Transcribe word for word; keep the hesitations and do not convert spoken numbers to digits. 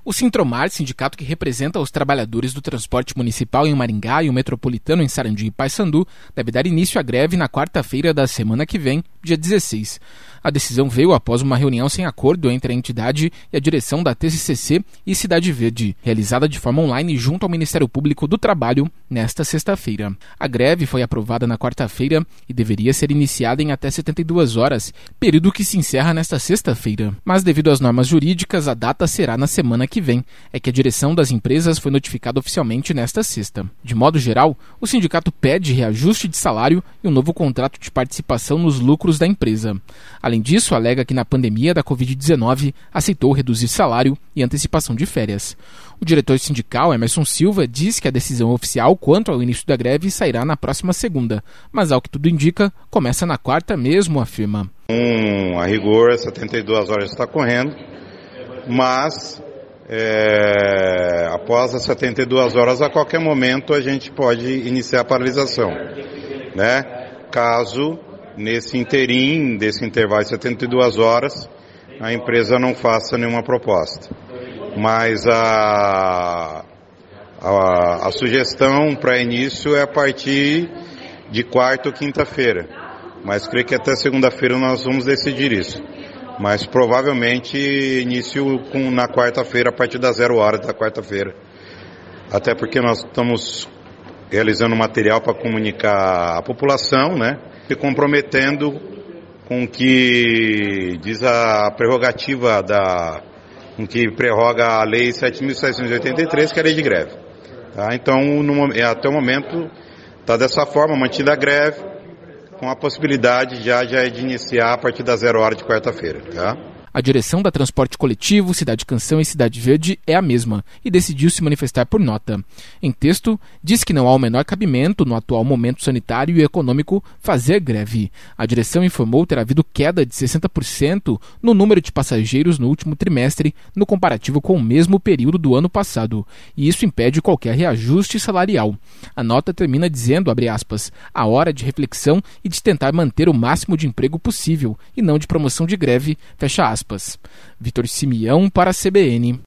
O Sintromar, sindicato que representa os trabalhadores do transporte municipal em Maringá e o metropolitano em Sarandi e Paysandu, deve dar início à greve na quarta-feira da semana que vem, dia dezesseis. A decisão veio após uma reunião sem acordo entre a entidade e a direção da T C C C e Cidade Verde, realizada de forma online junto ao Ministério Público do Trabalho nesta sexta-feira. A greve foi aprovada na quarta-feira e deveria ser iniciada em até setenta e duas horas, período que se encerra nesta sexta-feira. Mas devido às normas jurídicas, a data será na semana que vem. É que a direção das empresas foi notificada oficialmente nesta sexta. De modo geral, o sindicato pede reajuste de salário e um novo contrato de participação nos lucros da empresa. Além disso, alega que na pandemia da covid dezenove aceitou reduzir salário e antecipação de férias. O diretor sindical, Emerson Silva, diz que a decisão oficial quanto ao início da greve sairá na próxima segunda, mas ao que tudo indica, começa na quarta mesmo, afirma. Um, a rigor, setenta e duas horas está correndo, mas é, após as setenta e duas horas, a qualquer momento a gente pode iniciar a paralisação, né? Caso nesse interim, desse intervalo de setenta e duas horas, a empresa não faça nenhuma proposta. Mas a, a, a sugestão para início é a partir de quarta ou quinta-feira. Mas creio que até segunda-feira nós vamos decidir isso. Mas provavelmente início com, na quarta-feira, a partir das zero horas da quarta-feira. Até porque nós estamos realizando material para comunicar à população, né? Se comprometendo com o que diz a prerrogativa da, com que prerroga a Lei sete mil seiscentos e oitenta e três, que é a lei de greve. Tá? Então, no, até o momento, está dessa forma, mantida a greve, com a possibilidade já, já de iniciar a partir das zero hora de quarta-feira. Tá? A direção da Transporte Coletivo, Cidade Canção e Cidade Verde é a mesma e decidiu se manifestar por nota. Em texto, diz que não há o menor cabimento, no atual momento sanitário e econômico, fazer greve. A direção informou ter havido queda de sessenta por cento no número de passageiros no último trimestre, no comparativo com o mesmo período do ano passado, e isso impede qualquer reajuste salarial. A nota termina dizendo, abre aspas, a hora de reflexão e de tentar manter o máximo de emprego possível, e não de promoção de greve, fecha aspas. Vitor Simeão para a C B N.